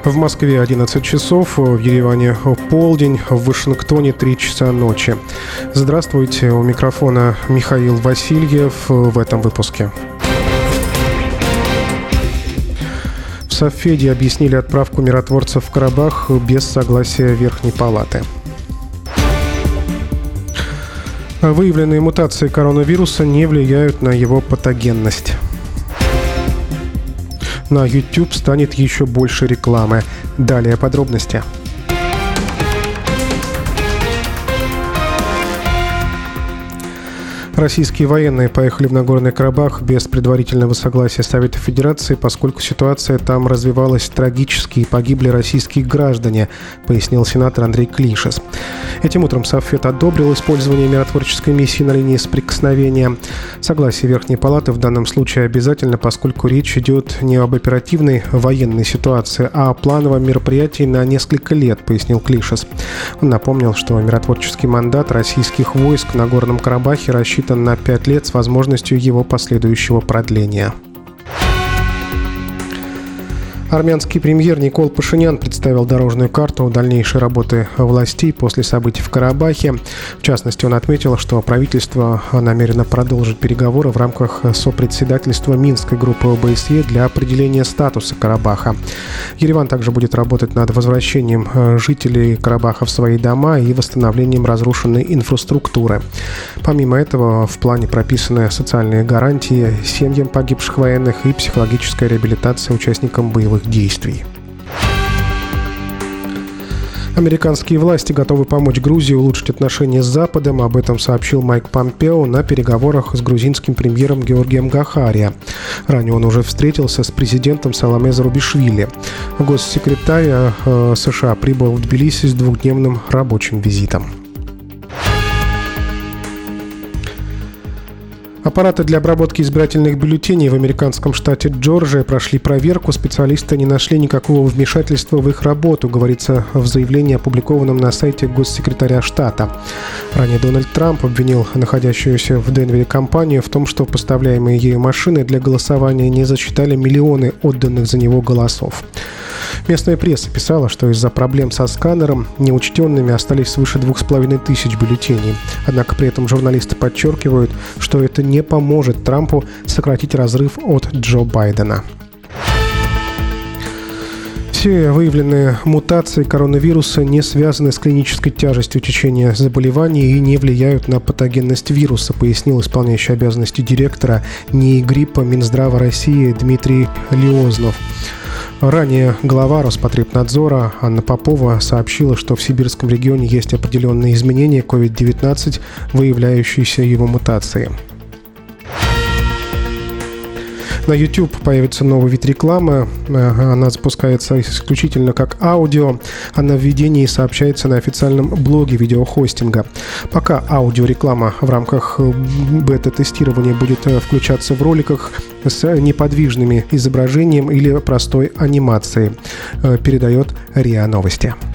В Москве 11 часов, в Ереване полдень, в Вашингтоне 3 часа ночи. Здравствуйте, у микрофона Михаил Васильев в этом выпуске. В Совфеде объяснили отправку миротворцев в Карабах без согласия Верхней Палаты. Выявленные мутации коронавируса не влияют на его патогенность. На YouTube станет еще больше рекламы. Далее подробности. Российские военные поехали в Нагорный Карабах без предварительного согласия Совета Федерации, поскольку ситуация там развивалась трагически и погибли российские граждане, пояснил сенатор Андрей Клишес. Этим утром Совфед одобрил использование миротворческой миссии на линии соприкосновения. Согласие Верхней Палаты в данном случае обязательно, поскольку речь идет не об оперативной военной ситуации, а о плановом мероприятии на несколько лет, пояснил Клишес. Он напомнил, что миротворческий мандат российских войск в Нагорном Карабахе рассчитан на 5 лет с возможностью его последующего продления. Армянский премьер Никол Пашинян представил дорожную карту дальнейшей работы властей после событий в Карабахе. В частности, он отметил, что правительство намерено продолжить переговоры в рамках сопредседательства Минской группы ОБСЕ для определения статуса Карабаха. Ереван также будет работать над возвращением жителей Карабаха в свои дома и восстановлением разрушенной инфраструктуры. Помимо этого, в плане прописаны социальные гарантии семьям погибших военных и психологическая реабилитация участникам боевых действий. Американские власти готовы помочь Грузии улучшить отношения с Западом. Об этом сообщил Майк Помпео на переговорах с грузинским премьером Георгием Гохария. Ранее он уже встретился с президентом Саломе Зарубишвили. Госсекретарь США прибыл в Тбилиси с двухдневным рабочим визитом. Аппараты для обработки избирательных бюллетеней в американском штате Джорджия прошли проверку. Специалисты не нашли никакого вмешательства в их работу, говорится в заявлении, опубликованном на сайте госсекретаря штата. Ранее Дональд Трамп обвинил находящуюся в Денвере компанию в том, что поставляемые ею машины для голосования не засчитали миллионы отданных за него голосов. Местная пресса писала, что из-за проблем со сканером неучтенными остались свыше 2500 бюллетеней. Однако при этом журналисты подчеркивают, что это не поможет Трампу сократить разрыв от Джо Байдена. Все выявленные мутации коронавируса не связаны с клинической тяжестью течения заболевания и не влияют на патогенность вируса, пояснил исполняющий обязанности директора НИИ гриппа Минздрава России Дмитрий Лиознов. Ранее глава Роспотребнадзора Анна Попова сообщила, что в сибирском регионе есть определенные изменения COVID-19, выявляющиеся его мутации. На YouTube появится новый вид рекламы. Она запускается исключительно как аудио, а нововведение сообщается на официальном блоге видеохостинга. Пока аудиореклама в рамках бета-тестирования будет включаться в роликах с неподвижными изображением или простой анимацией, передает РИА Новости.